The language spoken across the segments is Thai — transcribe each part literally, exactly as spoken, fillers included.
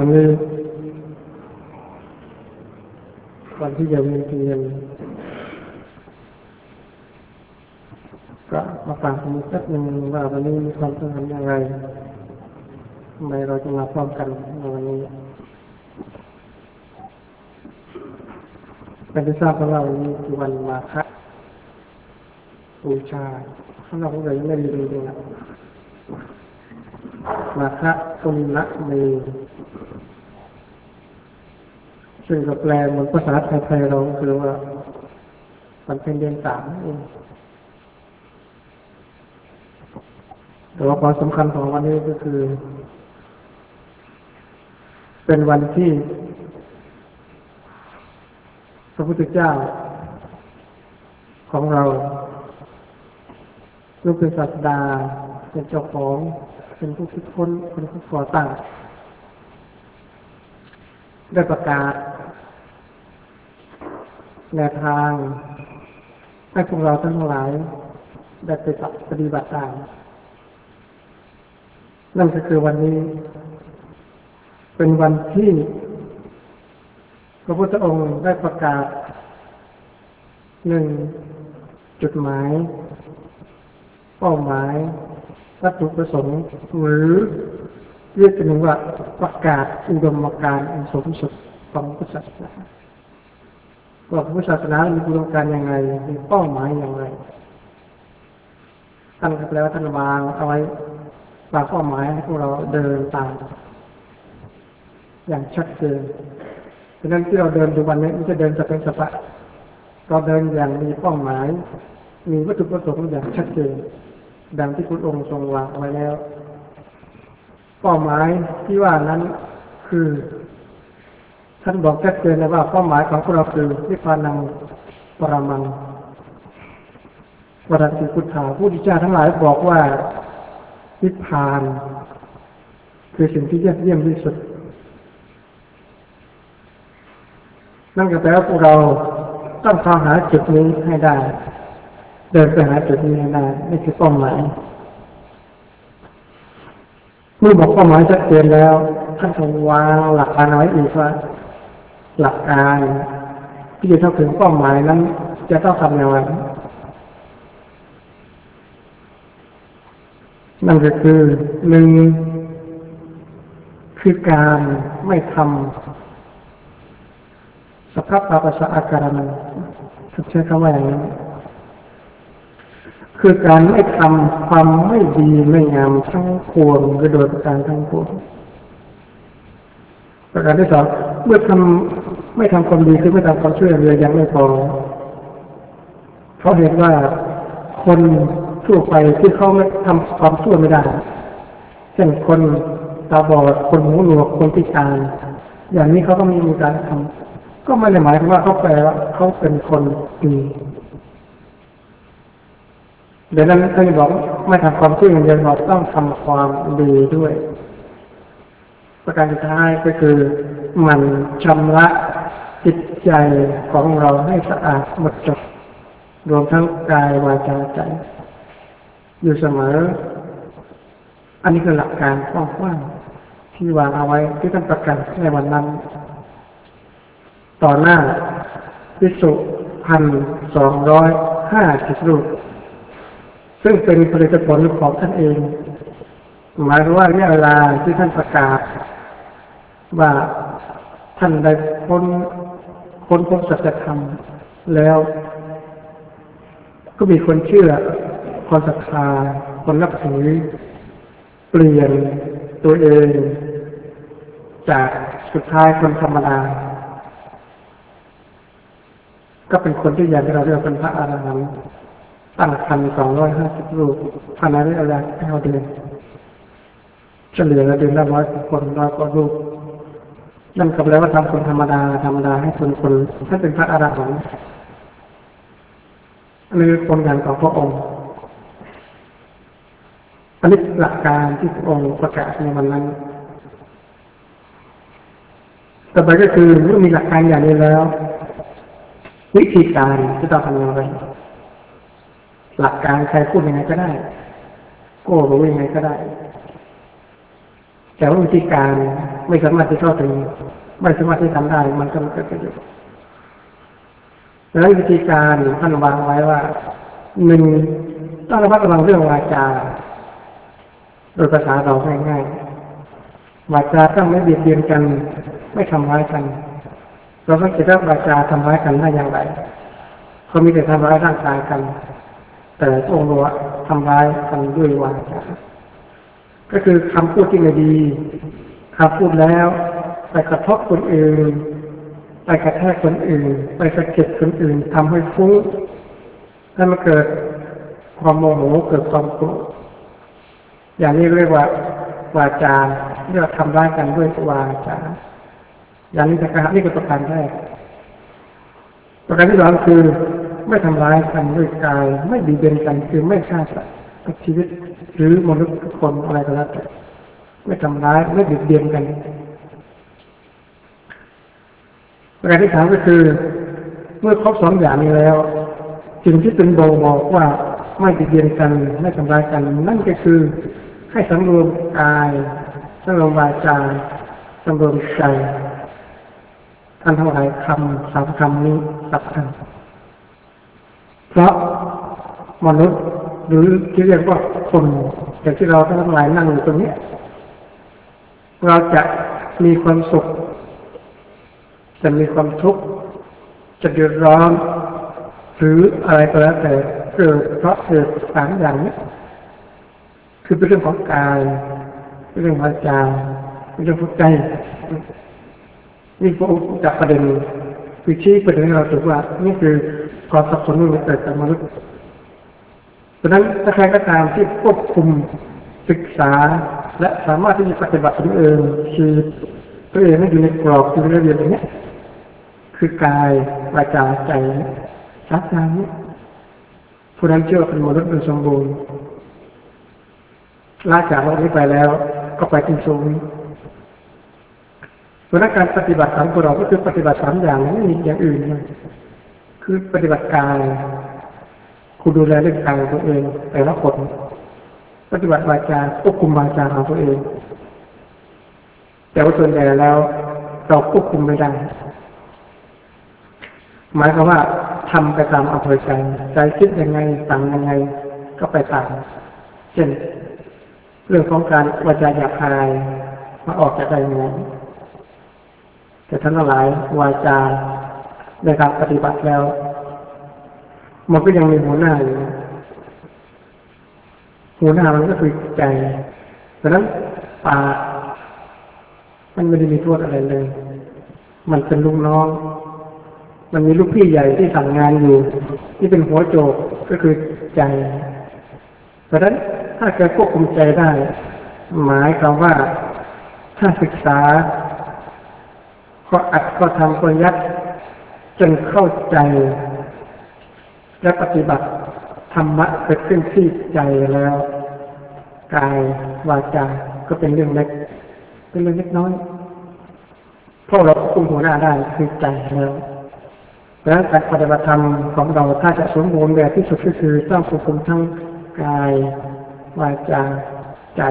วันนี้วันที่จะมีเพียงก็มาฟังกันสักหนึ่งว่าวันนี้มีความสำคัญอย่างไรทำไมเราจะมาพร้อมกันในวันนี้เป็นที่ทราบของเราวันนี้คือวันมาฆบูชาข้างนอกของเรายังไม่ได้ดูเลยนะมาฆปุณณเมซึ่งก็แปลเหมือนภาษาไทยๆเราคือว่ามันเป็นเดือนสามเองแต่ว่าความสำคัญของวันนี้ก็คือเป็นวันที่พระพุทธเจ้าของเราลูกเป็นศาสดาเป็นเจ้าของเป็นผู้คิดค้นเป็นผู้ก่อตั้งได้ประกาศแนวทางให้พวกเราทั้งหลายได้ไปปฏิบัติตามนั่นก็คือวันนี้เป็นวันที่พระพุทธองค์ได้ประกาศหนึ่งจุดหมายเป้าหมายวัตถุประสงค์หรือเรียกกันว่าประกาศอุดมการณ์อันสูงสุดของพุทธศาสนาว่าพุทธศาสนามีอุดมการณ์อย่างไรมีเป้าหมายอย่างไรท่านก็แปลว่าท่านวางเอาไว้วางเป้าหมายให้พวกเราเดินตามอย่างชัดเจนฉะนั้นที่เราเดินทุกวันนี้ไม่ใช่เดินสเปนสปะเราเดินอย่างมีเป้าหมายมีวัตถุประสงค์อย่างชัดเจนดังที่พุทธองค์ทรงวางไว้แล้วเป้าหมายที่ว่านั้นคือท่านบอกชัดเจนเลยว่าเป้าหมายของพวกเราคือนิพพานังปรมังวรันติพุทธาผู้ที่เจ้าทั้งหลายบอกว่านิพพานคือสิ่งที่ยอดเยี่ยมที่สุดนั่นก็แปลว่าพวกเราต้องเข้าหาจุดนี้ให้ได้เดินไปหาจุดนี้ให้ได้นี่คือเป้าหมายเมื่อบอกเป้าหมายชัดเจนแล้วท่านทรงวางหลักการเอาไว้อีกว่าหลักการที่จะเข้าถึงเป้าหมายนั้นจะต้องทำอย่างไรนั่นก็คือหนึ่งคือการไม่ทำสัพพะปะปัสสะอาการนังใช้คำว่าอย่างนั้นคือการไม่ทำความไม่ดีไม่งามทั้งปวงโดยประการทั้งปวงประการที่สองเมื่อทำไม่ทำความดีคือไม่ทำความช่วยเหลือยังไม่พอเพราะเห็นว่าคนทั่วไปที่เขาไม่ทำความชั่วไม่ได้เช่นคนตาบอดคนหูหนวกคนพิการอย่างนี้เขาก็มีมีการทำก็ไม่ได้หมายถึงว่าเขาแปลว่าเขาเป็นคนดีเดี๋ยวนั้นท่านบอกไม่ทำความชั่วอย่างเดียวเราต้องทำความดีด้วยประการสุดท้ายก็คือมันชำระจิตใจของเราให้สะอาดหมดจดรวมทั้งกายวาจาใจอยู่เสมออันนี้คือหลักการกว้างๆที่วางเอาไว้ที่ท่านประกาศในวันนั้นต่อหน้าภิกษุพันสองร้อยห้าสิบรูปซึ่งเป็นผลิตผลของท่านเองหมายถึงว่าเนี่ยเวลาที่ท่านประกาศว่าท่านได้พ้นพ้นพบสัจธรรมแล้วก็มีคนเชื่อคนศรัทธาคนนับถือเปลี่ยนตัวเองจากสุดท้ายคนธรรมดาก็เป็นคนที่อยากให้เราเรียกเป็นพระอรหันต์ตั้งคันสองร้อยห้าสิบรูปภายในระยะเวลาเก้าเดือนเฉลี่ยละเดือนละร้อยคนร้อยกว่ารูปนั่นก็แปลว่าทำคนธรรมดาธรรมดาให้คนคนให้เป็นพระอรหันต์อันนี้เป็นผลงานของพระองค์อันนี้หลักการที่พระองค์ประกาศในวันนั้นต่อไปก็คือเมื่อมีหลักการอย่างนี้แล้ววิธีการที่ต้องทำอย่างไรหลักการใครพูดยังไงก็ได้โก้รู้ยังไงก็ได้แต่ว่าวิธีการไม่สามารถที่เข้าถึงไม่สามารถที่ทำได้มันก็ไม่เกิดประโยชน์ดังนั้นวิธีการท่านวางไว้ว่าหนึ่งต้องระมัดระวังเรื่องวาจาโดยภาษาเราง่ายๆวาจาต้องไม่เบียดเบียนกันไม่ทำร้ายกันเราต้องคิดว่าวาจาทำร้ายกันได้อย่างไรเขามีแต่ทำร้ายร่างกายกันแต่องค์รวมทำร้ายกันด้วยวาจาก็คือคำพูดที่ไม่ดีคำพูดแล้วไปกระทบคนอื่นไปกระแทกคนอื่นไปสะกิดคนอื่นทำให้ฟุ้งให้มันเกิดความโมโหเกิดความโกรธอย่างนี้เรียกว่าวาจาเรียกทำร้ายกันด้วยวาจาอย่างนี้นะครับนี่คือประการแรกประการที่สองคือไม่ทำร้ายกันด้วยกายไม่บีบเบียนกันคือไม่ฆ่าสัตว์กับชีวิตหรือมนุษย์ทุกคนอะไรก็แล้วแต่ไม่ทำร้ายไม่บีบเบียนกันประการที่สามก็คือเมื่อครบสองอย่างนี้แล้วสิ่งที่เป็นบ่งบอกว่าไม่บีบเบียนกันไม่ทำร้ายกันนั่นก็คือให้สำรวมกายสำรวมวาจาสำรวมใจท่านทั้งหลายคำสามคำนี้สำคัญเพราะมนุษย์หรือที่เรียกว่าคนอย่างที่เราทั้งหลายนั่งอยู่ตรงนี้เราจะมีความสุขจะมีความทุกข์จะเดือดร้อนหรืออะไรก็แล้วแต่เกิดเพราะเกิดสามอย่างนี้คือเป็นเรื่องของกายเป็นเรื่องวาจาเป็นเรื่องของใจนี่พระองค์จับประเด็นคือชี้ประเด็นให้เราถือว่านี่คือความสับสนที่เกิดจากมนุษย์เพราะนั้นถ้าใครก็ตามที่ควบคุมศึกษาและสามารถที่จะปฏิบัติตัวเองคือตัวเองให้อยู่ในกรอบอยู่ในระเบียบอย่างนี้คือกายวาจาใจชัดอย่างนี้ผู้นั้นเชื่อเป็นมนุษย์โดยสมบูรณ์ลาจากโลกนี้ไปแล้วก็ไปถึงสูงเพราะการปฏิบัติของพวกเราก็คือปฏิบัติสามอย่างไม่มีอย่างอื่นเลยคือปฏิบัติกายคุณดูแลเรื่องกายของตัวเองแต่ละคนปฏิบัติวาจาควบคุมวาจาของตัวเองแต่ว่าส่วนใหญ่แล้วเราควบคุมไม่ได้หมายความว่าทำไปตามอำเภอใจใจคิดยังไงสั่งยังไงก็ไปตามเช่นเรื่องของการวาจาหยาบคายมาออกจากใจยังไงแต่ท่านทั้งหลายวาจาในการปฏิบัติแล้วมันก็ยังมีหัวหน้าอยู่หัวหน้ามันก็คือใจเพราะนั้นปากมันไม่ได้มีโทษอะไรเลยมันเป็นลูกน้องมันมีลูกพี่ใหญ่ที่สั่งงานอยู่ที่เป็นหัวโจกก็คือใจเพราะฉะนั้นถ้าเกิดควบคุมใจได้หมายความว่าถ้าศึกษาก็อัดก็ทำก็ยัดจนเข้าใจและปฏิบัติธรรมะเกิดขึ้นที่ใจแล้วกายวาจาก็เป็นเรื่องเล็กเป็นเรื่องเล็กน้อยเพราะเราควบคุมหัวหน้าได้คือใจแล้วดังนั้นการปฏิบัติธรรมของเราถ้าจะสมบูรณ์แบบที่สุดก็คือต้องควบคุมทั้งกายวาจาใจ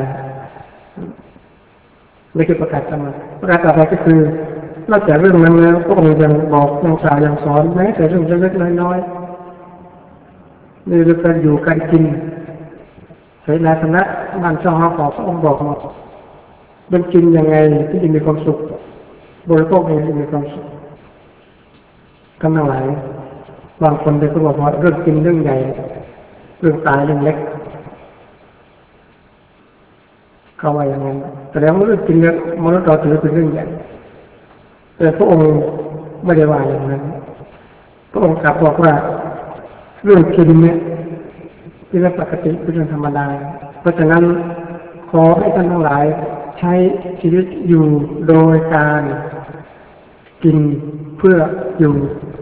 นี่คือประกาศธรรมะประกาศต่อไปก็คือนอกจากเรื่องนั้นแล้วก็คงยังบอกยังสาวยังสอนแม้แต่เรื่องเล็กๆน้อยๆในเรื่องการอยู่การกินเสนาสนะบ้านช่องหอขอพระองค์บอกมามันกินยังไงที่จะมีความสุขบริโภคเองที่มีความสุขกันทั้งหลายบางคนเลยก็บอกว่าเรื่องกินเรื่องใหญ่เรื่องตายเรื่องเล็กเขาว่าอย่างนั้นแต่แล้วเรื่องกินเนี่ยมนุษย์เราถือเป็นเรื่องใหญ่แต่พระองค์ไม่ได้ว่าอย่างนั้นพระองค์กลับบอกว่าเรื่องกินเนี่ยเป็นเรื่องปกติเป็นเรื่องธรรมดาเพราะฉะนั้นขอให้ท่านทั้งหลายใช้ชีวิตอยู่โดยการกินเพื่ออยู่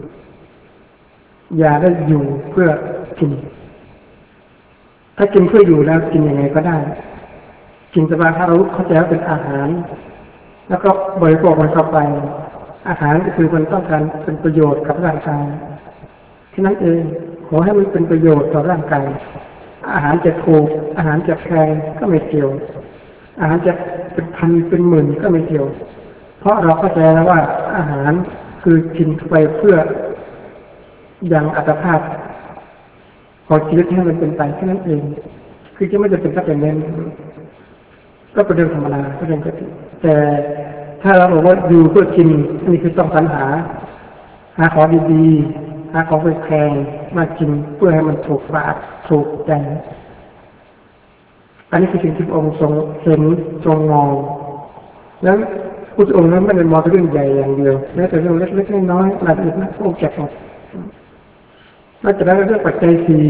อย่าได้อยู่เพื่อกินถ้ากินเพื่ออยู่แล้วกินยังไงก็ได้กินสบายถ้าเราเข้าใจว่าเป็นอาหารแล้วก็บริโภคมันเข้าไปอาหารก็คือมันต้องการเป็นประโยชน์กับร่างกายแค่นั้นเองขอให้มันเป็นประโยชน์ต่อร่างกายอาหารจะถูกอาหารจะแพงก็ไม่เกี่ยวอาหารจะเป็นพันเป็นหมื่นก็ไม่เกี่ยวเพราะเราเข้าใจแล้วว่าอาหารคือกินไปเพื่อยังอัตภาพของชีวิตให้มันเป็นไปแค่นั้นเองคือจะไม่จะเป็นก็เป็นเน้นก็เป็นเรื่องธรรมดาก็เป็นปกติแต่ถ้าเราบอกว่าอยู่เพื่อกินอันนี้คือต้องสรรหาหาของดีๆหาของแพงๆมากินเพื่อให้มันถูกปากถูกใจอันนี้คือสิ่งที่พระองค์ทรงเห็นทรงมองแล้วพระองค์นั้นไม่ได้มองเรื่องใหญ่อย่างเดียวแม้แต่เรื่องเล็กๆน้อยๆรายละเอียดนะพระองค์แกะหมดนอกจากนั้นเรื่องปัจจัยสี่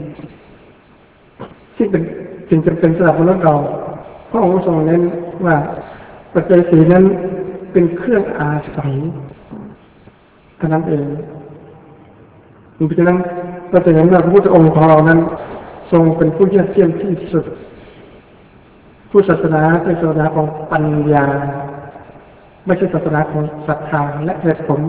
ที่เป็นสิ่งจำเป็นสำหรับมนุษย์เราพระองค์ทรงเน้นว่าปัจจัยสี่นั้นเป็นเครื่องอาศัยเท่านั้นเองเพราะฉะนั้นเราจะเห็นว่าพระพุทธองค์ของเรานั้นทรงเป็นผู้ยอดเยี่ยมที่สุดผู้ศาสนาเป็นศาสนาของปัญญาไม่ใช่ศาสนาของศรัทธาและเหตุผล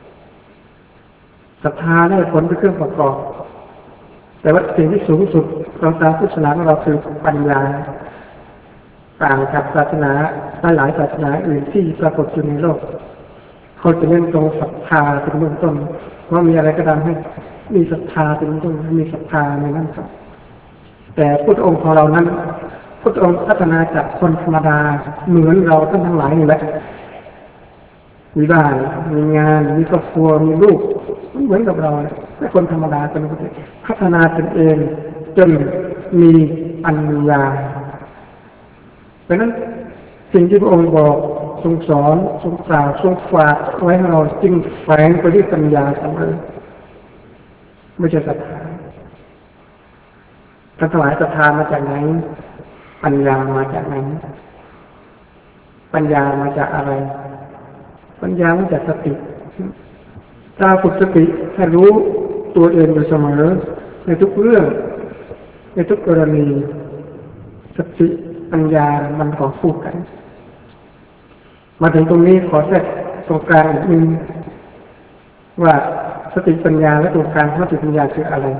ศรัทธาและเหตุผลเป็นเครื่องประกอบแต่ว่าสิ่งที่สูงสุดของทางพุทธศาสนาของเราคือปัญญาต่างกับศาสนาหลายศาสนาอื่นที่ปรากฏอยู่ในโลกเขาจะเน้นตรงศรัทธาเป็นเบื้องต้นว่ามีอะไรก็ตามให้มีศรัทธาเป็นเบื้องต้นมีศรัทธาในนั้นครับแต่พุทธองค์ของเรานั้นพุทธองค์พัฒนาจากคนธรรมดาเหมือนเราท่านทั้งหลายนี่แหละมีบ้านมีงานมีครอบครัวมีลูกเหมือนกับเราแค่คนธรรมดาเป็นคนพัฒนาตนเองจนมีปัญญาเพราะนั้นสิ่งที่พระองค์บอกทรงสอนทรงกล่าวทรงฝากไว้ให้เราจึงแฝงไปด้วยปัญญาเสมอไม่ใช่ศรัทธาท่านทั้งหลายศรัทธามาจากไหนปัญญามาจากไหนปัญญามาจากอะไรปัญญามาจากสติถ้าฝึกสติให้รู้ตัวเองอยู่เสมอในทุกเรื่องในทุกกรณีสติปัญญามันของคู่กันมาถึงตรงนี้ขอแทรกตรงกลางอีกนึงว่าสติปัญญาและตรงกลางของสติปัญญาคืออะไร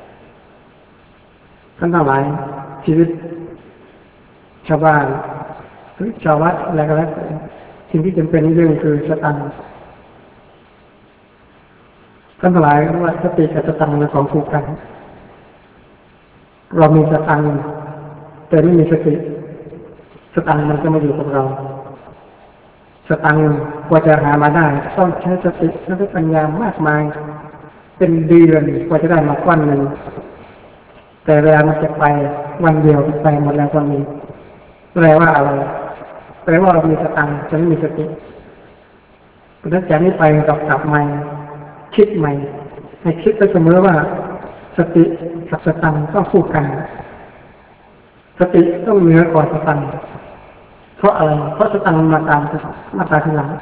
ท่านทั้งหลายชีวิตชาวบ้านหรือชาววัดอะไรก็แล้วแต่สิ่งที่จำเป็นเรื่องคือสตังค์ท่านทั้งหลายว่าสติกับสตังค์เป็นของคู่กันเรามีสตังค์แต่ไม่มีสติสตังค์มันก็มาอยู่กับเราสตังค์กว่าจะหามาได้ต้องใช้สติและปัญญามากมายเป็นเดือนกว่าจะได้มาก้อนหนึ่งแต่เวลามันจะไปวันเดียวไปหมดแล้วก็มีแปลว่าอะไรแปลว่าเรามีสตังค์จะไม่มีสติเพราะฉะนั้นจากนี้ไปเรากลับใหม่คิดใหม่ให้คิดไปเสมอว่าสติกับสตังค์ต้องคู่กันสติต้องเหนือกว่าสตังค์เพราะอะไรเพราะสตังค์มาตามมาตามทีหลัง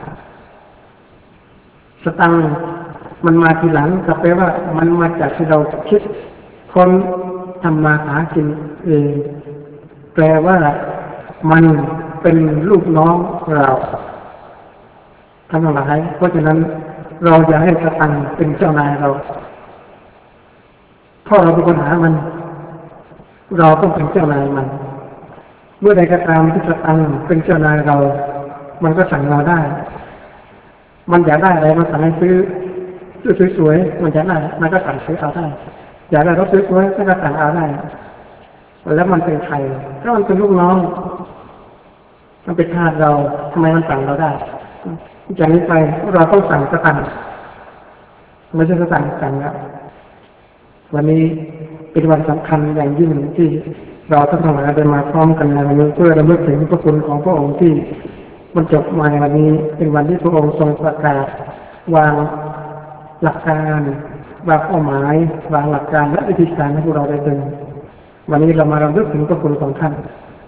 สตังค์มันมาทีหลังก็แปลว่ามันมาจากที่เราคิดคนทำมาหากินเองแปลว่ามันเป็นลูกน้องเราทั้งหลายเพราะฉะนั้นเราอย่าให้สตังค์เป็นเจ้านายเราเพราะเราเป็นคนหามันเราต้องเป็นเจ้านายมันเมื่อใดก็ตามที่สตังค์เป็นเจ้านายเรามันก็สั่งเราได้มันอยากได้อะไรมันสั่งให้ซื้อซื้อสวยๆมันอยากได้มันก็สั่งซื้อเอาได้อยากได้รถสวยๆก็สั่งเอาได้แล้วมันเป็นใครก็มันเป็นลูกน้องมันเป็นทาสเราทำไมมันสั่งเราได้จากนี้ไปเราต้องสั่งสตังค์ไม่ใช่สตังค์สั่งแล้ววันนี้เป็นวันสำคัญอย่างยิ่งที่เราทั้งหลายได้มาพร้อมกันในวันนี้เพื่อรำลึกถึงพระคุณของพระองค์ที่มันจบมาในวันนี้เป็นวันที่พระองค์ทรงประกาศวางหลักการวางเป้าหมายวางหลักการและวิธีการให้พวกเราได้เดินวันนี้เรามารำลึกถึงพระคุณของท่าน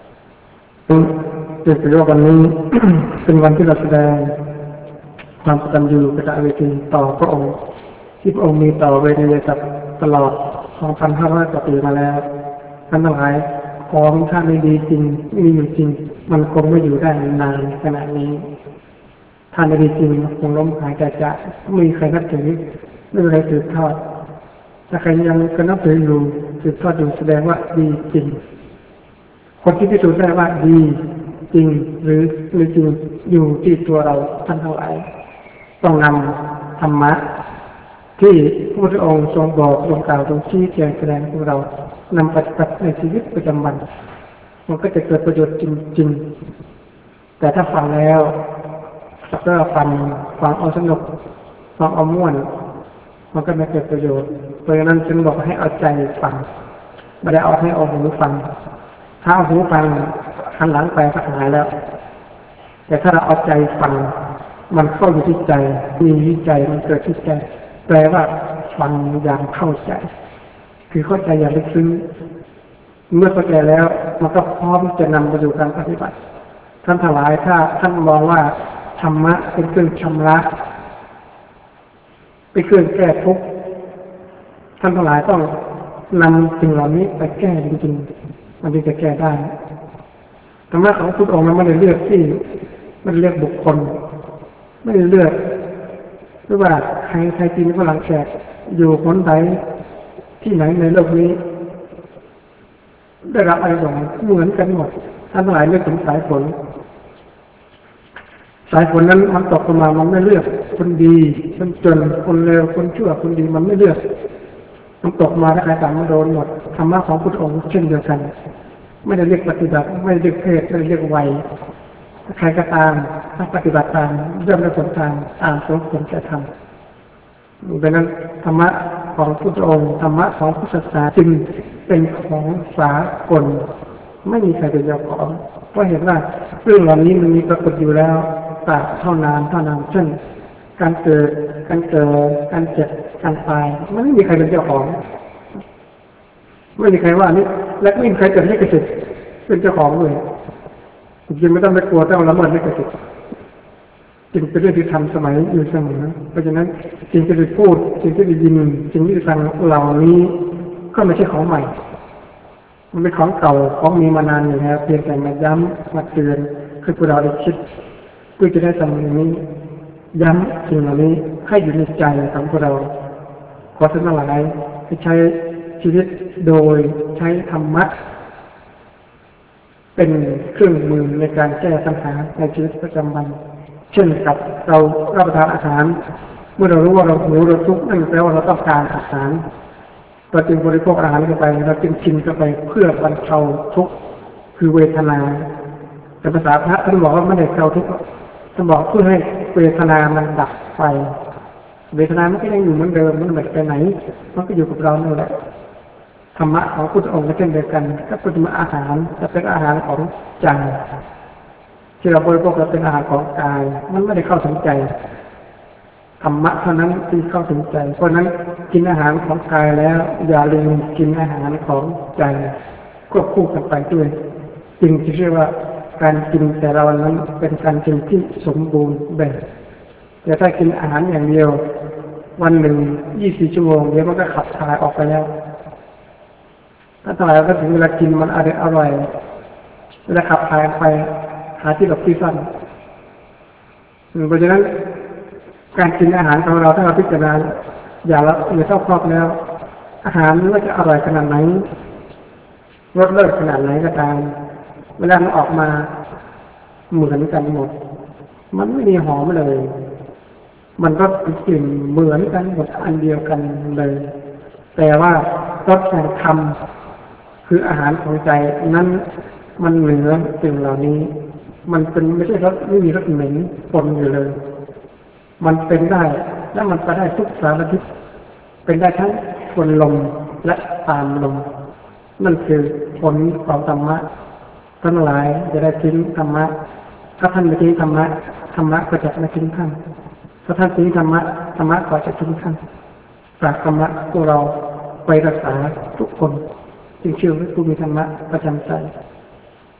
เรียกว่าวันนี้ เป็นวันที่เราแสดงความกตัญญูกตเวทีต่อพระองค์ที่พระองค์มีต่อเวทีกับตลอด สองพันห้าร้อย กว่าปีมาแล้วท่านทั้งหลายของท่านไม่ดีจริงไม่มีอยู่จริงมันคงไม่อยู่ได้นานขนาดนี้ท่านไม่ดีจริงคงล้มหายใจจะไม่มีใครนับถือไม่มีใครสืบทอดถ้าใครยังก็นับถืออยู่สืบทอดอยู่แสดงว่าดีจริงคนที่พิสูจน์ได้ว่าดีจริงหรือไม่จริงอยู่ที่ตัวเราท่านทั้งหลายต้องนำธรรมะที่พระพุทธองค์ทรงบอกทรงกล่าวทรงชี้แจงแสดงให้พวกเรานำปฏิบัติในชีวิตประจำวันมันก็จะเกิดประโยชน์จริงๆแต่ถ้าฟังแล้วก็ฟังฟังเอาสนุกฟังเอาม่วนมันก็ไม่เกิดประโยชน์เพราะฉะนั้นจึงบอกให้เอาใจฟังไม่ได้เอาให้เอาหูฟังถ้าเอาหูฟังหันหลังไปก็หายแล้วแต่ถ้าเราเอาใจฟังมันเข้าอยู่ที่ใจมีวิจัยมันเกิดที่ใจแปลว่าฟังอย่างเข้าใจคือเข้าใจอย่างลึกซึ้งเมื่อเข้าใจแล้วมันก็พร้อมจะนำไปสู่การปฏิบัติท่านทั้งหลายถ้าท่านมองว่าธรรมะเป็นเครื่องชำระเป็นเครื่องแก้ทุกข์ท่านทั้งหลายต้องนำสิ่งเหล่านี้ไปแก้จริงๆมันจึงจะแก้ได้ธรรมะของพุทธองค์นั้นไม่ได้เลือกที่ไม่ได้เลือกบุคคลไม่ได้เลือกหรือว่าใครใครจีนฝรั่งแขกอยู่คนใดที่ไหนในโลกนี้ได้รับอานิสงส์เหมือนกันหมดท่านทั้งหลายเลือกถึงสายฝนสายฝนนั้นมันตกลงมามันไม่เลือกคนดีคนจนคนเลวคนชั่วคนดีมันไม่เลือกมันตกมาถ้าใครตามมาโดนหมดธรรมะของพุทธองค์เช่นเดียวกันไม่ได้เรียกปฏิบัติไม่ได้เรียกเพศไม่ได้เรียกวัยใครก็ตามถ้าปฏิบัติตามเริ่มได้ผลตามตามสมควรจะทำดังนั้นธรรมะของพุทธองค์ธรรมะของพุทธศาสนาจึงเป็นของสากลไม่มีใครเป็นเจ้าของเพราะเห็นว่าเรื่องเหล่านี้มันมีปรากฏอยู่แล้วตราบเท่านานเท่านานเช่นการเกิดการเกิดการเจ็บการตายมันไม่มีใครเป็นเจ้าของไม่มีใครว่านี่และไม่มีใครเกิดให้กระสิทธิ์เป็นเจ้าของเลยจริงๆไม่ต้องไปกลัวต้องละเมิดไม่กระสิทธิ์จึงเป็นเรื่องที่ทำสมัยอยู่เสมอเพราะฉะนั้นสิ่งที่ได้พูดสิ่งที่ได้ยินสิ่งที่ได้ฟังเหล่านี้ก็ไม่ใช่ของใหม่มันเป็นของเก่าของมีมานานอยู่แล้วเพียงแต่มาย้ำมาเตือนคือพวกเราได้คิดเพื่อจะได้ทำอย่างนี้ย้ำสิ่งเหล่านี้ให้อยู่ในใจของพวกเราขอท่านทั้งหลายให้ใช้ชีวิตโดยใช้ธรรมะเป็นเครื่องมือในการแก้ปัญหาในชีวิตประจำวันเช่นกับเรารับประทานอาหารเมื่อเรารู้ว่าเราหิวเราทุกข์นั่นแปลว่าเราต้องการอาหารเราจึงบริโภคอาหารเข้าไปเราจึงกินเข้าไปเพื่อบรรเทาทุกข์คือเวทนาแต่ภาษาพระท่านบอกว่าไม่ได้บรรเทาทุกข์ท่านบอกเพื่อให้เวทนามันดับไปเวทนามันก็ยังอยู่เหมือนเดิมมันไม่ไปไหนมันก็อยู่กับเรานั่นแหละธรรมะของพุทธองค์ก็เช่นเดียวกันก็เป็นอาหารจะเป็นอาหารของใจที่เราบริโภคเราเป็นอาหารของกายมันไม่ได้เข้าถึงใจธรรมะเท่านั้นที่เข้าถึงใจเพราะนั้นกินอาหารของกายแล้วอย่าลืมกินอาหารของใจควบคู่กันไปด้วยจึงจะเรียกว่าการกินแต่ละวันนั้นเป็นการกินที่สมบูรณ์แบบแต่ถ้ากินอาหารอย่างเดียววันหนึ่งยี่สิบสี่ชั่วโมงเดี๋ยวมันก็ขับถ่ายออกไปแล้วถ้าถ่ายก็ถึงเวลากินมันอร่อยอร่อยเวลาขับถ่ายไปหาที่หลบที่ซ่อนเพราะฉะนั้นการกินอาหารของเราถ้าเราพิจารณาอย่างละเอียดรอบครอบแล้วอาหารไม่ว่าจะอร่อยขนาดไหนรสเลิศขนาดไหนก็ตามเวลามันออกมาเหมือนกันหมดมันไม่มีหอมเลยมันก็กลิ่นเหมือนกันหมดอันเดียวกันเลยแต่ว่ารสแห่งธรรมคืออาหารของใจนั้นมันเหนือสิ่งเหล่านี้มันเป็นไม่ใช่รสไม่มีรสเหม็นปนอยู่เลยมันเป็นได้และมันไปได้ทุกสารทิศเป็นได้ทั้งทวนลมและตามลมนั่นคือผลของธรรมะทั้งหลายจะได้ทิ้งธรรมะถ้าท่านไม่ทิ้งธรรมะธรรมะก็จะไม่ทิ้งท่านถ้าท่านทิ้งธรรมะธรรมะก็จะทิ้งท่านฝากธรรมะพวกเราไปรักษาทุกคนจึงเชื่อว่าผู้มีธรรมะประจำใจ